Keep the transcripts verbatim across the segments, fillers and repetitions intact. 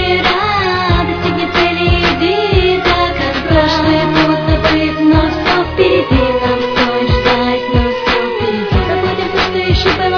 вчера, достигни цели, иди так, как прошлый путь забыт, но все впереди, нам стоит ждать, но все впереди. Забудем то, что еще было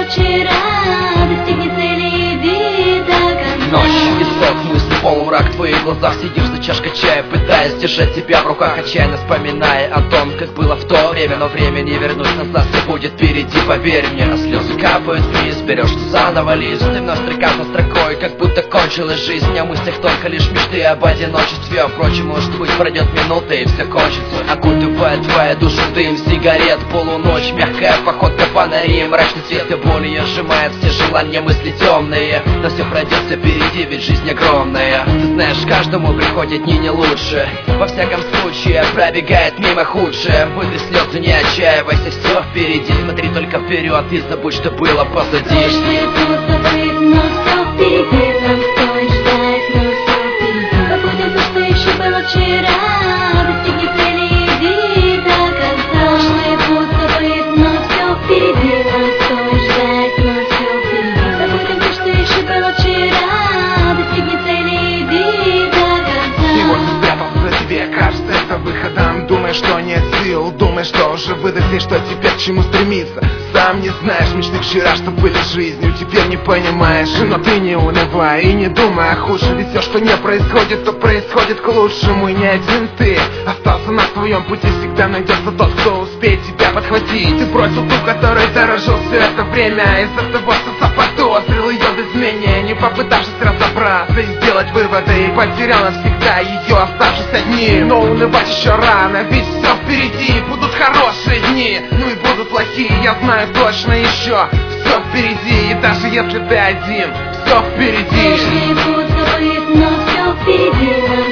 вчера, достигни цели, иди так, как ночь, исток, мысли, полумрак, в твоих глазах сидишь за чашкой чая, пытаясь держать себя в руках, отчаянно вспоминая о том, как было в то время. Но время не вернуть назад, все будет впереди, поверь мне. А слезы капают вниз, берешь заново лист, ты вновь строкат за строкой, как будто кончилась жизнь. О мыслях только лишь мечты об одиночестве. Впрочем, может быть, пройдет минута и все кончится. Окутывает твою душу дым сигарет, полуночь, мягкая походка по норе, мрачный свет и боли сжимает все желания, мысли темные. Но все пройдет, все впереди, ведь жизнь огромная. Ты знаешь, каждому приходят дни не лучше. Во всяком случае, пробегает мимо худшее. Выдай слезы, не отчаивайся, все впереди. Смотри только вперед и забудь, что было позади. прошлый путь забыт, но все впереди, нам стоит ждать, но все впереди. Забудем то, что еще было вчера, достигни цели, иди так, как прошлый путь забыт, но все впереди, нам стоит ждать, но все впереди. Забудем то, что еще было вчера, достигни цели, иди так, как И вот ты спрятался, тебе кажется это выходом. Думаешь, что нет сил, думаешь, что уже выдохли, что теперь к чему стремиться. Сам не знаешь, мечты вчера, что были жизнью, теперь не понимаешь. Но ты не унывай и не думай о худшем, ведь все, что не происходит, то происходит к лучшему. И не один ты остался на своем пути, всегда найдется тот, кто успеет тебя подхватить. Ты бросил ту, которой дорожил все это время, из-за того, что заподозрил ее в измене, не попытавшись разобраться и сделать выводы, и потерял навсегда ее, оставшись одним. Но унывать еще рано, ведь все впереди, будут хорошие дни, ну и будут плохие, я знаю точно еще. Все впереди, и даже если ты один, все впереди. прошлый путь забыт, но все впереди, нам